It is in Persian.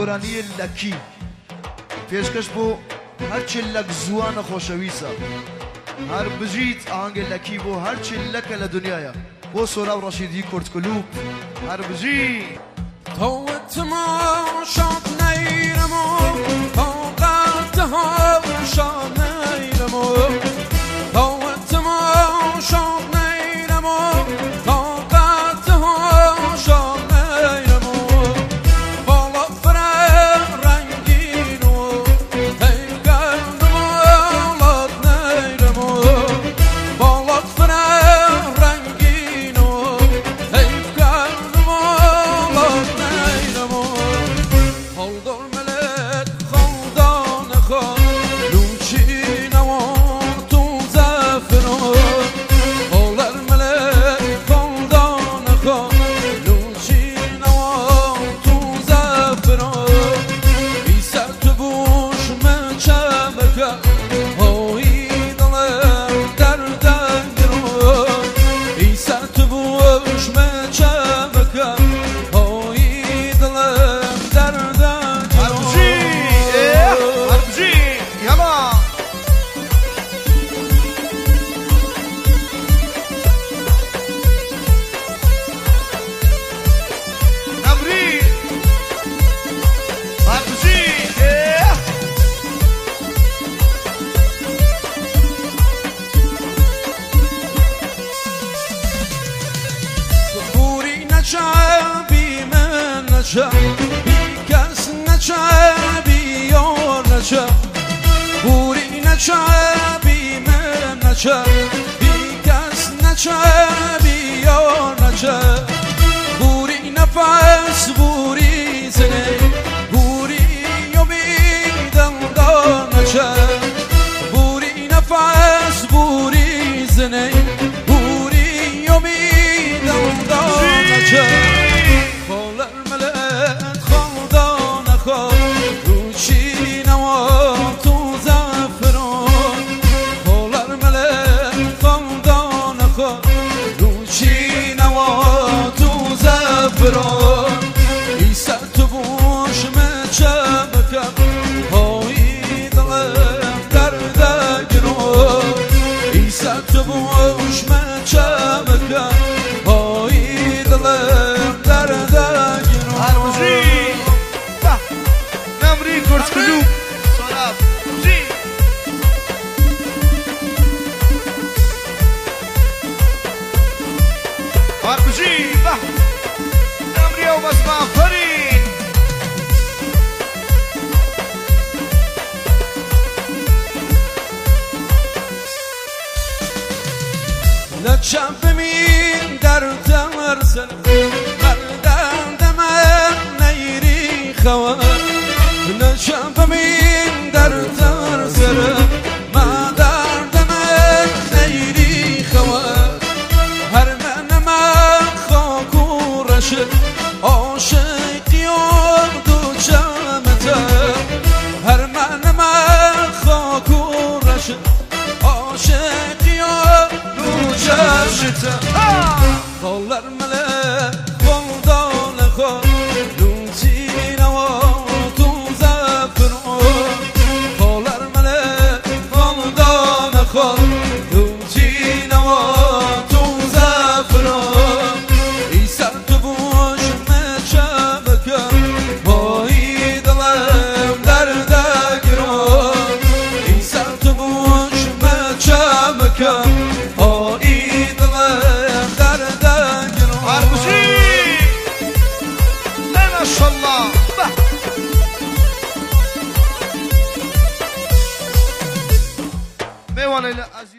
گۆرانی لەکی پێشکەش بۆ هەرچی لەک زوانە خۆشەویستە هەر بژیت ئاهەنگێ لەکی بۆ هەرچی لەکە لە دنیایە بۆ سۆرا و ڕەشیدی کورتکلوب هەر بژی توتما شاد نیرمو طاقتها شاد نیرمو توتما شاد نیرمو طاقتها شاد نیرمو بالا فرق رنگینو ای گردم آلات نیرمو بالا فرق رنگینو ای گردم آلات Holdur melek xaldan xal Luçina wa tu zafron Holar melek xaldan xal Luçina wa tu zafron İsa tubuş meçameka Hoy dalar derden giron İsa tubuş meçameka Hoy dalar نچه من نچه بی کس نچه بی یار نچه بوری نچه بی من نچه بی کس نچه بی یار نچه بوری نفس بوری زنه بوری و بی دلدار نچه بوری نفس بوری زنه بوری و بی دلدار Holar melek xaldan xal Luçina wa tu zafron Holar melek xaldan xal Luçina wa tu zafron İsa tubuş meçameka Hoy dalem derde giron İsa tubuş meçameka Hoy dalem derde giron هربجی نمری کورتکلوب سراب بجی هربجی نمری و بس مافرین لچم بمین در تمرسل قلدم دمر نیری خوار لچم بمین در تمرسل ما در دمر نیری خوار هر من خاک و رشد عاشقی و دو جمته هر من خاک و رشد عاشقی و Kollar melek koldan xal Luçina wa tu zafron Kollar melek koldan xal Luçina wa tu zafron İsa tubuş meçameka Hoy dalem derde giron İsa tubuş meçameka maşallah میوانه